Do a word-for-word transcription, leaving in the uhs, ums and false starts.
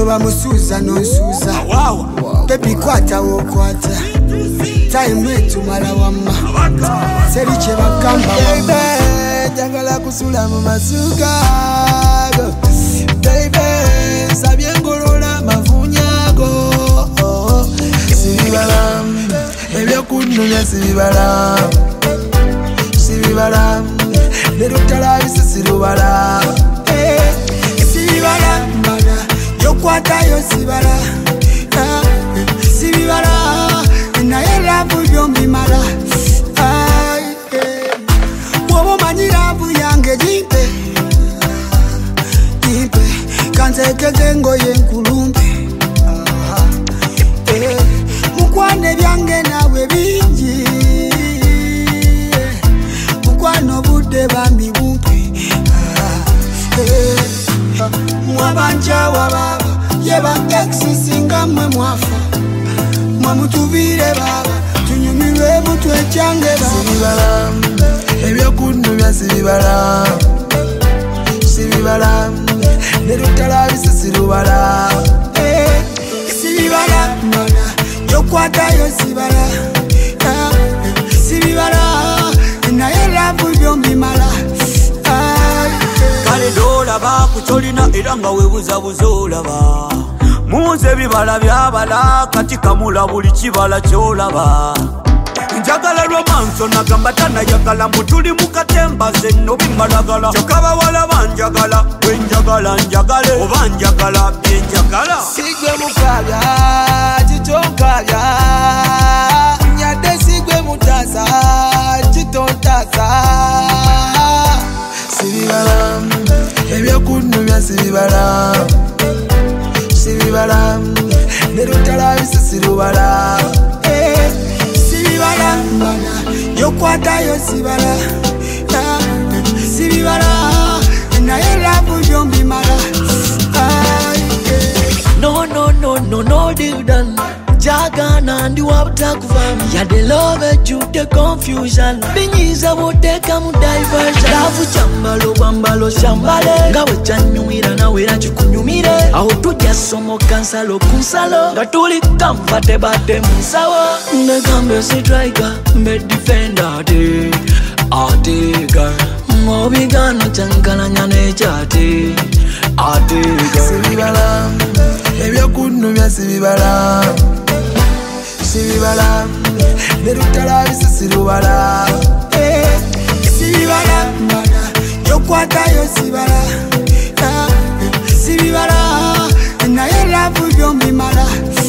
Baba musuza no suza. Wow. Baby kwata wo kwata. Time wetu mara wama. Seriche bakamba wama. Jangala kusula mu masuka. Baby, sabye ngolola mafunyago. Sibibala, ebyo kununya sibibala. Sibibala, lero talabise sirubala. Eh, sibibala, mana, yo kwata yo sibala. Ah, sibibala, na yela bubyo mbimala. Ay, eh, wobo manyira buyange jimpe. Jimpe, kanze kezengo yenkulumpe. Ah, eh, mukwane byange nawe bingi. Mukwano budde bambi bumpe. Ah, eh, mwabanja wababa, yeba exisinga mwe mwafa. Mwamutubire baba, tunyumirwe mutwe change baba. Sibibala, ebyo kununya sibibala. Sibibala, lero talabise sirubala. Eh, sibibala, mana, yo kwata yo sibala. Ah, sibibala, na yela bubyo mbimala. Ah, Kale dolaba kucholina era nga webuza buzolaba. Muze bibala byabala kati kamula buli kibala kyolaba. Njagala romanso nagamba tanayagala mutuli mukatemba zenno bimalagala. Kyokaba wala banjagala wenjagala njagale oba njagala byenjagala. Sigwe mukabya, chitonkabya. Nyade sigwe mutaza, chitontaza. Sibibala, ebyo kununya sibibala. Sibibala, lero talabise sirubala. eh, sibibala, mana, yo kwata yo sibala. Ah, sibibala, na yela bubyo mbimala. Ah, eh. No, no, no, no, no, Dildan. Jagana ndi wabutakuvam. Ya de love jude confusion. Binyiza boteka mu diversion. Lavu chambalo bambalo shambale. Ngawe chanyumira na wera chikunyumire. Aho tujja somo kansalo kunsalo. Gatuli kamfate bate musawa. Negambe si striker, me defender ate. Ate girl. Mobigano chankana nyane chate. Ate girl. Sibibala, ebyo kununya sibibala. Sibibala, lero talabise sirubala. Eh, sibibala, mana, yo kwata yo sibala. Ah, sibibala, na yela bubyo mbimala.